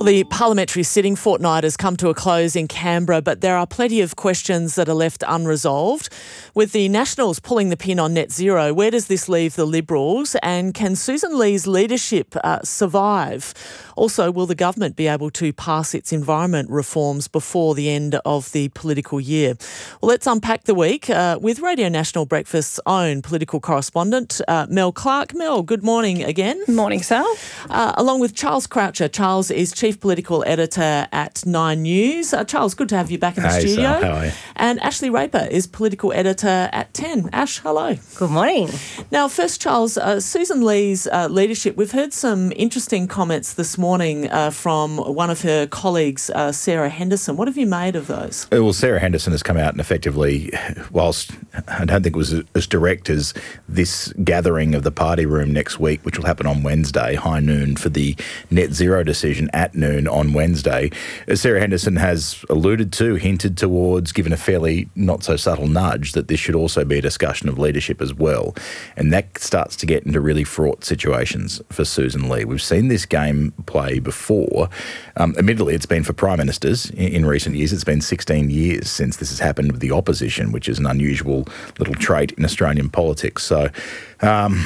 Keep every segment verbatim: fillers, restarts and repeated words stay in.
Well, the parliamentary sitting fortnight has come to a close in Canberra, but there are plenty of questions that are left unresolved. With the Nationals pulling the pin on net zero, where does this leave the Liberals, and can Susan Lee's leadership uh, survive? Also, will the government be able to pass its environment reforms before the end of the political year? Well, let's unpack the week uh, with Radio National Breakfast's own political correspondent, uh, Mel Clark. Mel, good morning again. Morning, Sal. Uh, along with Charles Croucher. Charles is Chief Political Editor at Nine News. Uh, Charles, good to have you back in the hey, studio. Sal, how are you? And Ashley Raper is Political Editor at ten. Ash, hello. Good morning. Now, first, Charles, uh, Susan Lee's uh, leadership. We've heard some interesting comments this morning uh, from one of her colleagues, uh, Sarah Henderson. What have you made of those? Well, Sarah Henderson has come out and effectively, whilst I don't think it was as direct as this gathering of the party room next week, which will happen on Wednesday, high noon, for the net zero decision at noon on Wednesday, Sarah Henderson has alluded to, hinted towards, given a fairly not so subtle nudge that this should also be a discussion of leadership as well. And that starts to get into really fraught situations for Susan Lee. We've seen this game play before. Um, admittedly, it's been for prime ministers in, in recent years. It's been sixteen years since this has happened with the opposition, which is an unusual little trait in Australian politics. So um,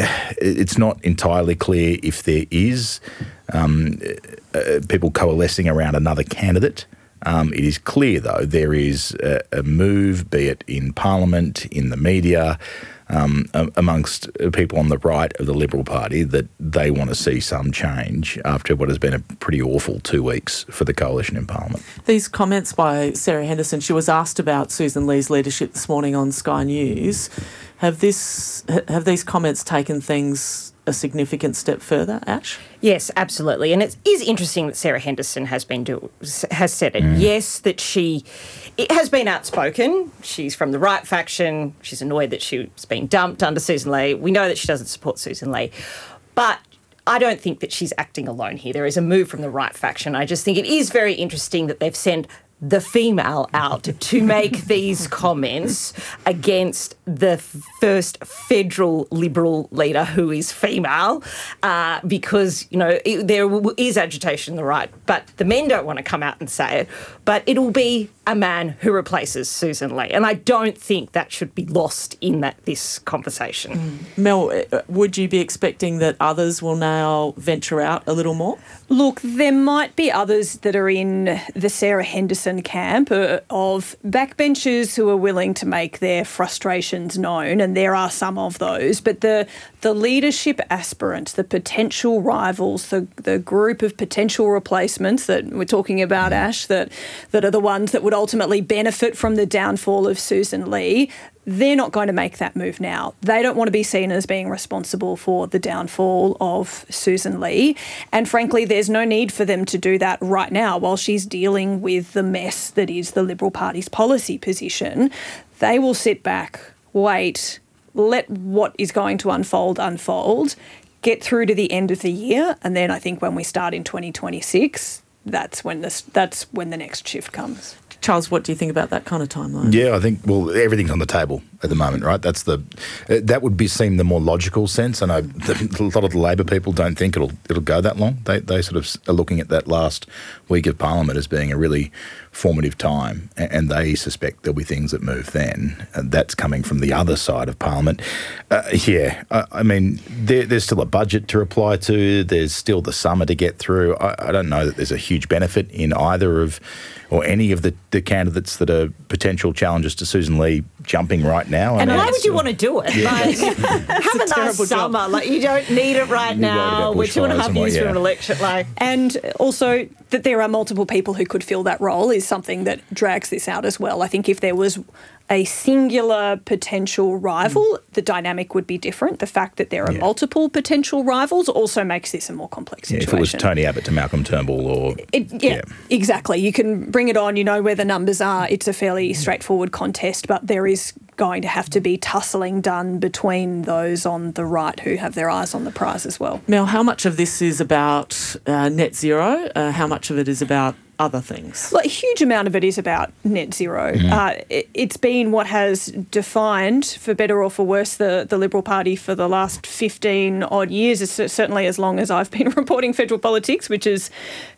it's not entirely clear if there is um, uh, people coalescing around another candidate. Um, it is clear, though, there is a, a move, be it in Parliament, in the media, um, amongst people on the right of the Liberal Party, that they want to see some change after what has been a pretty awful two weeks for the coalition in Parliament. These comments by Sarah Henderson, she was asked about Susan Lee's leadership this morning on Sky News. Have this have these comments taken things a significant step further, Ash? Yes, absolutely. And it is interesting that Sarah Henderson has been do, has said it. Mm. Yes, that she it has been outspoken. She's from the right faction. She's annoyed that she's been dumped under Susan Lee. We know that she doesn't support Susan Lee. But I don't think that she's acting alone here. There is a move from the right faction. I just think it is very interesting that they've sent the female out to make these comments against the first federal Liberal leader who is female, uh, because, you know, it, there is agitation on the right, but the men don't want to come out and say it, but it'll be a man who replaces Susan Lee. And I don't think that should be lost in that this conversation. Mm. Mel, would you be expecting that others will now venture out a little more? Look, there might be others that are in the Sarah Henderson camp uh, of backbenchers who are willing to make their frustrations known, and there are some of those. But the the leadership aspirants, the potential rivals, the the group of potential replacements that we're talking about, Ash, that that are the ones that would ultimately benefit from the downfall of Susan Lee, they're not going to make that move now. They don't want to be seen as being responsible for the downfall of Susan Lee. And frankly, there's no need for them to do that right now while she's dealing with the mess that is the Liberal Party's policy position. They will sit back, wait, let what is going to unfold unfold, get through to the end of the year, and then I think when we start in twenty twenty-six, that's when this, that's when the next shift comes. Charles, what do you think about that kind of timeline? Yeah, I think, well, everything's on the table at the moment, right? That's the that would be seem the more logical sense. I know the, a lot of the Labor people don't think it'll it'll go that long. They they sort of are looking at that last week of Parliament as being a really formative time, and they suspect there'll be things that move then. And that's coming from the other side of Parliament. Uh, yeah, I, I mean, there, there's still a budget to reply to. There's still the summer to get through. I, I don't know that there's a huge benefit in either of or any of the, the candidates that are potential challenges to Susan Lee jumping right now. And I mean, why would you want to do it? Yeah. Like, have a, a nice summer. Job. Like, you don't need it right now. We're two and a half and what, years yeah. from an election. Like, and also that there are multiple people who could fill that role is something that drags this out as well. I think if there was a singular potential rival, mm. the dynamic would be different. The fact that there are yeah. multiple potential rivals also makes this a more complex yeah, situation. If it was Tony Abbott to Malcolm Turnbull or... It, yeah, yeah, exactly. You can bring it on, you know where the numbers are. It's a fairly straightforward contest, but there is going to have to be tussling done between those on the right who have their eyes on the prize as well. Mel, how much of this is about uh, net zero? Uh, how much of it is about other things? Well, a huge amount of it is about net zero. Mm. Uh, it, it's been what has defined, for better or for worse, the, the Liberal Party for the last fifteen odd years, certainly as long as I've been reporting federal politics, which is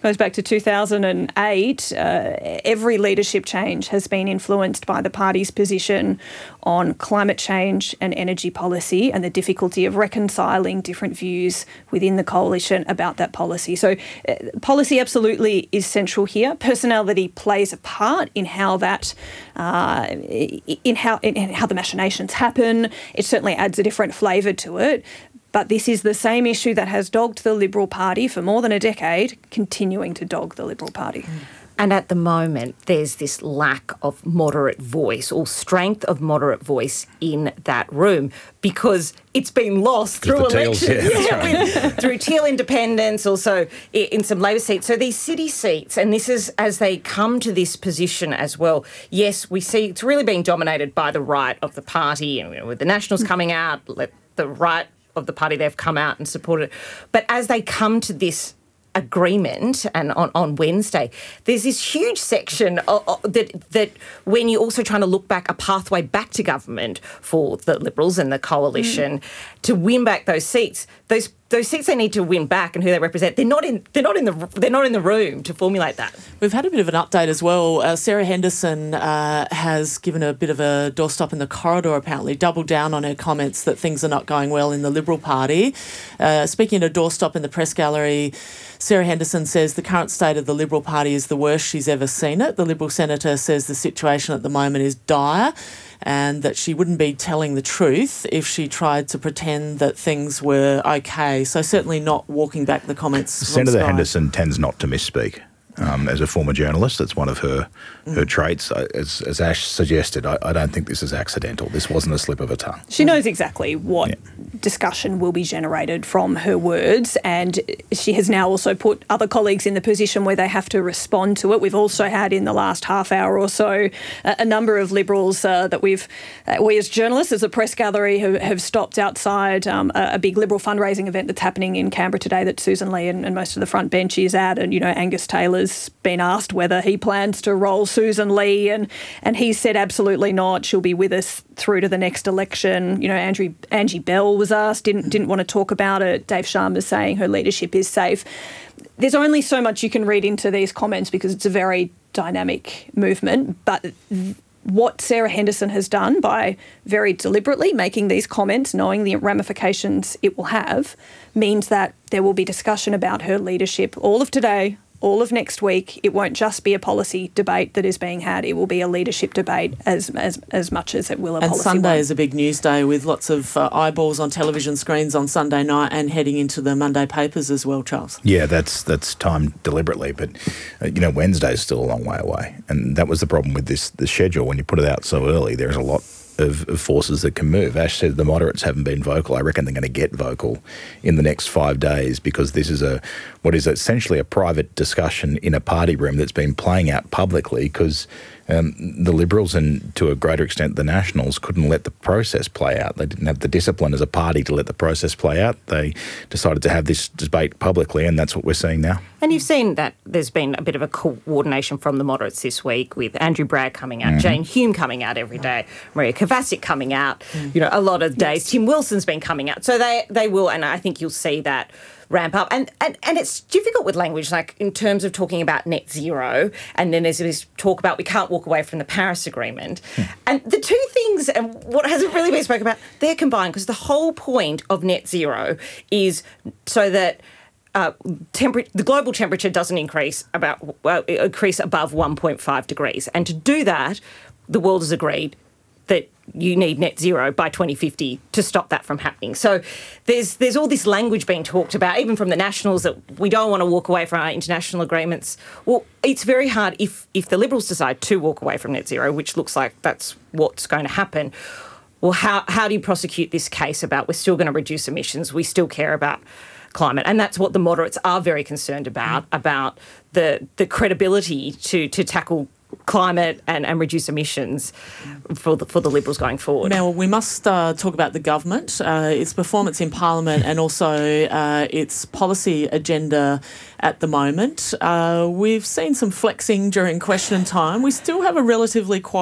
goes back to two thousand eight, uh, every leadership change has been influenced by the party's position on climate change and energy policy and the difficulty of reconciling different views within the coalition about that policy. So uh, policy absolutely is central here. Personality plays a part in how that, uh, in how in, in how the machinations happen. It certainly adds a different flavour to it. But this is the same issue that has dogged the Liberal Party for more than a decade, continuing to dog the Liberal Party. And at the moment, there's this lack of moderate voice or strength of moderate voice in that room because it's been lost through elections, Teals, yeah, yeah, with, through Teal independence, also in some Labor seats. So these city seats, and this is as they come to this position as well, yes, we see it's really being dominated by the right of the party, and you know, with the Nationals coming out, let the right of the party, they've come out and supported it. But as they come to this agreement and on, on Wednesday, there's this huge section of, of, that that when you're also trying to look back a pathway back to government for the Liberals and the coalition mm. to win back those seats, those those seats they need to win back and who they represent, they're not in they're not in the they're not in the room to formulate that. We've had a bit of an update as well. Uh, Sarah Henderson uh, has given a bit of a doorstop in the corridor, apparently, doubled down on her comments that things are not going well in the Liberal Party. Uh, speaking at a doorstop in the press gallery, Sarah Henderson says the current state of the Liberal Party is the worst she's ever seen it. The Liberal senator says the situation at the moment is dire and that she wouldn't be telling the truth if she tried to pretend that things were okay. So certainly not walking back the comments. Senator Henderson tends not to misspeak. Um, as a former journalist, that's one of her mm. her traits. As, as Ash suggested, I, I don't think this is accidental. This wasn't a slip of a tongue. She knows exactly what yeah. discussion will be generated from her words, and she has now also put other colleagues in the position where they have to respond to it. We've also had in the last half hour or so a, a number of Liberals uh, that we've, uh, we as journalists, as a press gallery, have, have stopped outside um, a, a big Liberal fundraising event that's happening in Canberra today that Susan Lee and, and most of the front bench is at, and, you know, Angus Taylor's been asked whether he plans to roll Susan Lee, and and he said absolutely not. She'll be with us through to the next election. You know, Andrew, Angie Bell was asked, didn't didn't want to talk about it. Dave Sharma's saying her leadership is safe. There's only so much you can read into these comments because it's a very dynamic movement, but th- what Sarah Henderson has done by very deliberately making these comments, knowing the ramifications it will have, means that there will be discussion about her leadership all of today, all of next week. It won't just be a policy debate that is being had. It will be a leadership debate as as, as much as it will a and policy And Sunday one. is a big news day with lots of uh, eyeballs on television screens on Sunday night and heading into the Monday papers as well, Charles. Yeah, that's that's timed deliberately, but uh, you know, Wednesday's still a long way away, and that was the problem with this the schedule. When you put it out so early, there's a lot Of, of forces that can move. Ash said the moderates haven't been vocal. I reckon they're going to get vocal in the next five days because this is a what is essentially a private discussion in a party room that's been playing out publicly because um, the Liberals and to a greater extent the Nationals couldn't let the process play out. They didn't have the discipline as a party to let the process play out. They decided to have this debate publicly, and that's what we're seeing now. And you've seen that there's been a bit of a coordination from the moderates this week with Andrew Bragg coming out, mm-hmm. Jane Hume coming out every day, Maria Kovacic coming out, mm. you know, a lot of days. Yes. Tim Wilson's been coming out. So they, they will, and I think you'll see that ramp up. And, and and it's difficult with language, like in terms of talking about net zero, and then there's this talk about we can't walk away from the Paris Agreement. Mm. And the two things, and what hasn't really been spoken about, they're combined because the whole point of net zero is so that Uh, temper- the global temperature doesn't increase about well, increase above one point five degrees, and to do that, the world has agreed that you need net zero by twenty fifty to stop that from happening. So there's there's all this language being talked about, even from the Nationals, that we don't want to walk away from our international agreements. Well, it's very hard if if the Liberals decide to walk away from net zero, which looks like that's what's going to happen. Well, how how do you prosecute this case about we're still going to reduce emissions, we still care about climate? And that's what the moderates are very concerned about, mm. about the the credibility to to tackle climate and, and reduce emissions for the, for the Liberals going forward. Now, we must uh, talk about the government, uh, its performance in Parliament and also uh, its policy agenda at the moment. Uh, we've seen some flexing during question time. We still have a relatively quiet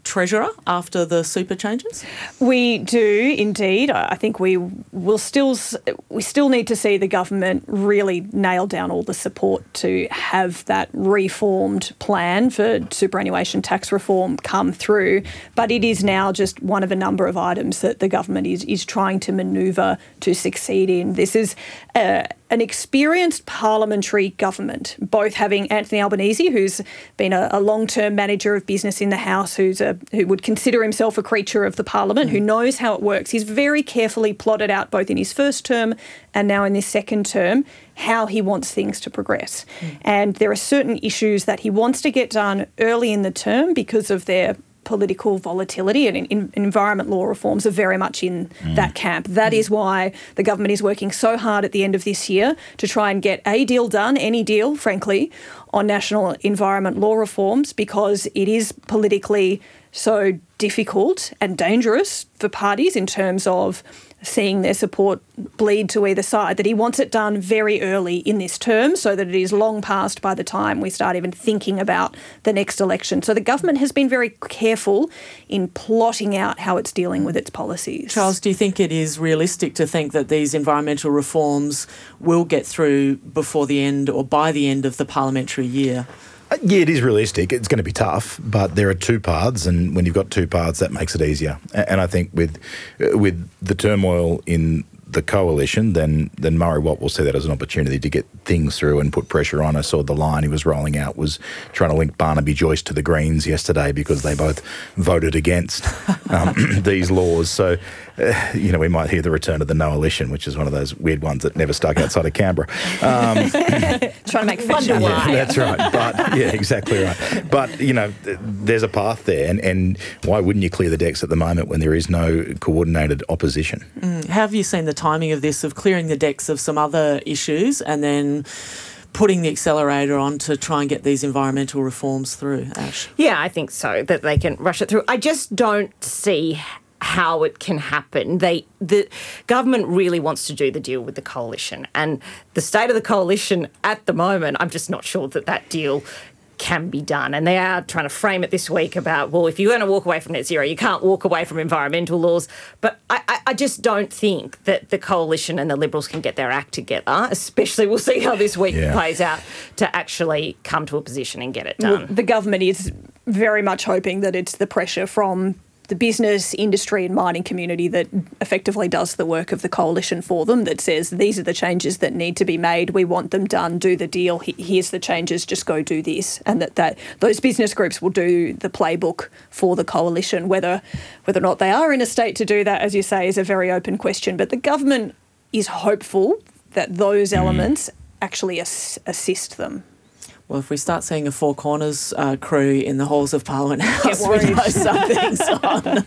Treasurer after the super changes? We do indeed. I think we will still we still need to see the government really nail down all the support to have that reformed plan for superannuation tax reform come through. But it is now just one of a number of items that the government is is trying to manoeuvre to succeed in. This is uh, an experienced parliamentary government, both having Anthony Albanese, who's been a, a long-term manager of business in the House, who's a who would consider himself a creature of the Parliament, mm. who knows how it works. He's very carefully plotted out, both in his first term and now in this second term, how he wants things to progress. Mm. And there are certain issues that he wants to get done early in the term because of their political volatility, and in, in, environment law reforms are very much in mm. that camp. That mm. is why the government is working so hard at the end of this year to try and get a deal done, any deal, frankly, on national environment law reforms, because it is politically so difficult and dangerous for parties in terms of seeing their support bleed to either side, that he wants it done very early in this term so that it is long past by the time we start even thinking about the next election. So the government has been very careful in plotting out how it's dealing with its policies. Charles, do you think it is realistic to think that these environmental reforms will get through before the end or by the end of the parliamentary year? Yeah, it is realistic. It's going to be tough, but there are two paths, and when you've got two paths, that makes it easier. And I think with with the turmoil in the coalition, then then Murray Watt will see that as an opportunity to get things through and put pressure on. I saw the line he was rolling out was trying to link Barnaby Joyce to the Greens yesterday because they both voted against um, these laws. So, uh, you know, we might hear the return of the no-elition, which is one of those weird ones that never stuck outside of Canberra. Um, trying to make fashion. Yeah, that's right. But yeah, exactly right. But, you know, there's a path there, and, and why wouldn't you clear the decks at the moment when there is no coordinated opposition? Mm. Have you seen the timing of this, of clearing the decks of some other issues and then putting the accelerator on to try and get these environmental reforms through, Ash? Yeah, I think so, that they can rush it through. I just don't see how it can happen. They, the government really wants to do the deal with the coalition, and the state of the coalition at the moment, I'm just not sure that that deal can be done. And they are trying to frame it this week about, well, if you're going to walk away from net zero, you can't walk away from environmental laws. But I, I, I just don't think that the coalition and the Liberals can get their act together, especially we'll see how this week yeah. plays out, to actually come to a position and get it done. Well, the government is very much hoping that it's the pressure from the business, industry and mining community that effectively does the work of the coalition for them, that says these are the changes that need to be made, we want them done, do the deal, here's the changes, just go do this. And that, that those business groups will do the playbook for the coalition. Whether, whether or not they are in a state to do that, as you say, is a very open question. But the government is hopeful that those elements actually as- assist them. Well, if we start seeing a Four Corners uh, crew in the halls of Parliament House, we know something's on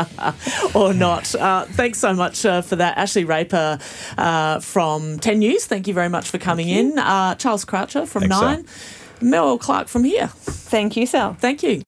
or not. Uh, thanks so much uh, for that. Ashley Raper uh, from ten News, thank you very much for coming in. Uh, Charles Croucher from Thanks, nine. Sal. Mel Clark from here. Thank you, Sal. Thank you.